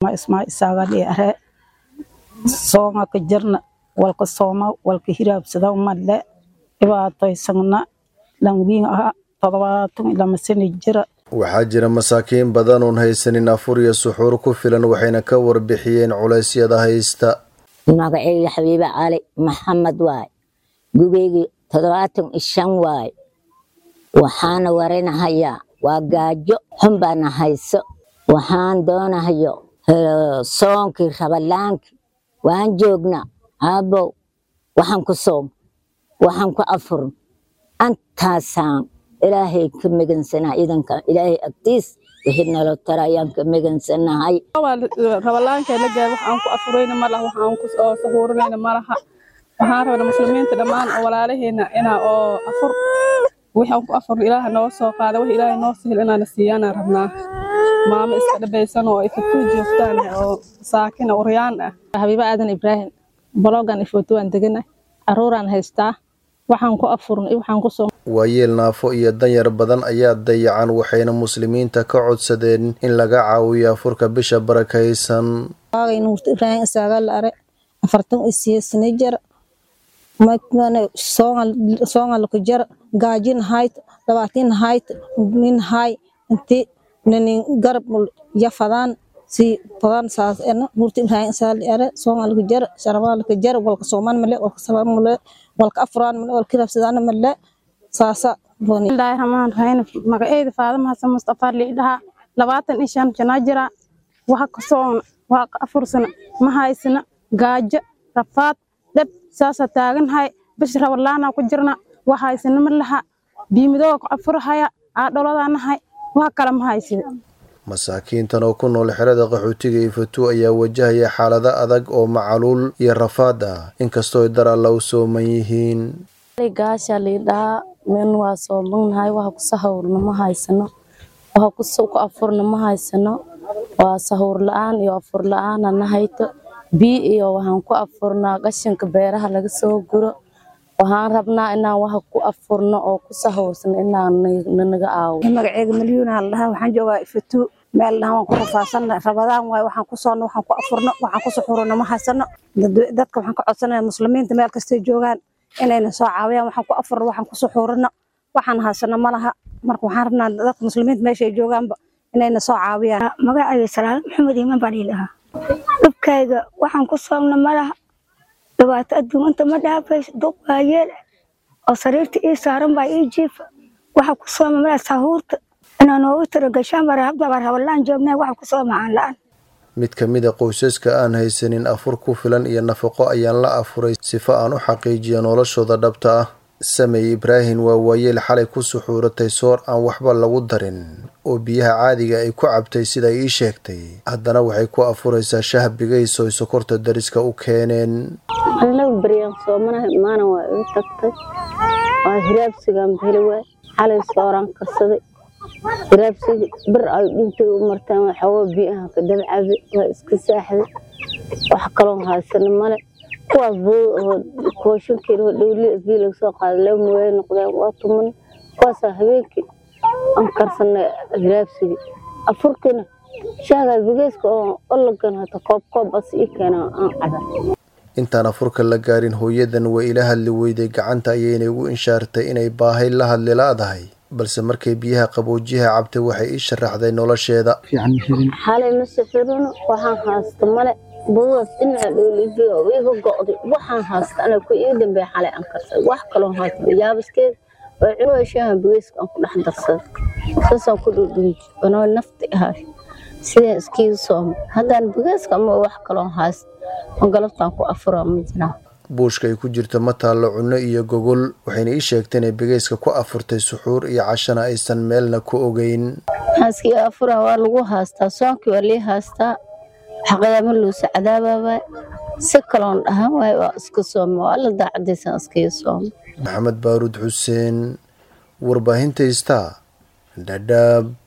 ma ismaa isaga dheere sooma ka jirna walka sooma walka hiraabsada madle dhibaataysanna langwiin aha 72 sano jira. waxaa jira masaakiin badan oon haysanin afur iyo suxuur ku filan waxayna ka warbixiyeen culeysyada haysta. magacayga xabiiba cali maxamed waay gubeygi 75 waay waxaana warinahayaa waa gaajo xun baan hayso waxaan doonahayo soonkii rabalaanki waan joognaa aabow waxaan ku soom waxaan ku afur antaasaan ilaahay ka migansanaa idanka ilaahay agtiis wixii nalo tarayaan ka migansanahay rabalaanka la gaar waxaan ku afurayna malaha waxaan ku soo sahuurayna malaha waxaan rabaa muslimiinta dhamaan oo walaalaheena ina oo afur waxaan ku afur ilaaha noo soo qaada wax ilaahay noo sahil inaan siiyana rabnaa maama iska dhabaysan oo ay ku joogtaan oo saakin uryaan ah. Habiba aadan Ibrahim blogan ifoto aan deganay arooraan haystaa waxaan ku afurnay waxaan ku soo waayeel naafo iyo danyar badan ayaa dayacan waxayna muslimiinta ka codsadeen in laga caawiyo afurka bisha barakaysan. Nuur Ibrahim isaga la are 40 jar matna soongal ku jar gaajin hayt 20 hayt min hay inti nin garab ya fadaan si badan saas Nuur Ibrahim isaga la are soongal ku jar sharabal ku jar walka sooman male walka sabab male walka afraan male walka rabsadaan male saasa bismillahir rahmanir rahim magacayda Faadama Xasan Mustafa liidaha 25 jana jira waxa ka soon waxa afursana ma haysana gaajo rafaad dab saasa taagan hay bish rawlaana ku jirna waxa haysana malaha biimido ku afurhaya dholadanahay waxa kala ma haysida. masaakiintan oo ku nool xerada qaxootiga Ifatu ayaa wajahaya xaalado adag oo macaluul iyo rafaad ah inkastoo dara law sooman yihiin. gaasha liidaa men waa soomanhay waxa ku sahawrna ma haysano waxa ku soo ku afurna ma haysano waa sahawr la'aan iyo afur la'aan ana hayto bi iyo waxaan ku afurnaa qashinka beeraha laga soo guro waxaan rabnaa inaan waxa ku afurno oo ku sahawrsan inaan naga aawo. magacayga Milyuun Allah waxaan joogaa Ifatu meel aan ku rafaasan rabadaan way waxaan ku soo waxaan ku afurno waxaan ku suxurno ma haysano dadka waxaan ka codsanayaa muslimiinta meel kasta joogaan inayna soo caawiyaan waxaan ku afurno waxaan ku suxurno waxaan haysano malaha marka waxaan rabnaa dadka muslimiinta meesha ay joogaanba inayna soo caawiyaan. magacayga Salaam Maxamed Iman baan ilaha dubkayga waxaan ku soomna malaha dhawaato adduunta ma dhaafay dub waayeel oo sariirta ii saaran baa ii jiifa waxa ku soomna malaha sahuurta inaan ugu tiro gashaan rabalaan joognaa waxa ku sooma aan la'aan. mid ka mid ah qoysaska aan haysanin afur ku filan iyo nafaqo ayaan la afuray sifa aan u xaqiijiyo noloshooda dhabta ah. Samay Ibrahim waa waayeel xalay ku suxuuratay soor aan waxba lagu darin oo biyaha caadiga ay ku cabtay sida ay sheegtay haddana waxay ku afuraysaa shah bigayso sokorta dariska u keeneen. annagu bariyaan soomanahay maana waa u tagtay waa hiraabsigan bilaway xalay sooran karsaday hiraabsiga bir ay dhintay u martaan waxa biyaha ka dabcaday waa iska saaxday wax kale haysan male kuwaas buu kooshinkeedu dhowli isbiil soo qaaday mooy noqday waa tuman kuwaas habeenkii aan karsanay hiraabsiga afurkana shaaga bigayska oo lagan hata koob bas ii keena aan cabay. intaan afurka la gaarin hooyadan way ila hadli weyday gacanta ayayna ugu inshaartay inay baahay la hadli laadahay balse markay biyaha qaboojiyaha cabtay waxay ii sharaxday nolosheeda. xalay ma safirno waxaan haasta male buugas inaa dhowliyo iga go'day waxaan haasta ana ku ii dambeey xalay aan karsay wax kale oo haasta yaabaskeed oo cunooyashaha bigayska aan ku dhex darsaday saasaan ku dhudhunji anoo nafti ahay sidee iskiiga soomay haddaan bigayska ama wax kale oo haasta aan galabtaan ku afuraa ma jiraan. buushka ay ku jirto ma taalo cunno iyo gogol waxayna ii sheegtay inay bigayska ku afurtay suxuur iyo cashana aysan meelna ku ogeyn. haaskii afura waa lagu haastaa soonkii waa lii haastaa xaqayama loo sacadaabaa si kaloon dhahan waay waa iska sooma waa la daacadaysan iskaga sooma. Maxamed Baaruud Xuseen warbaahinta Star Dadaab.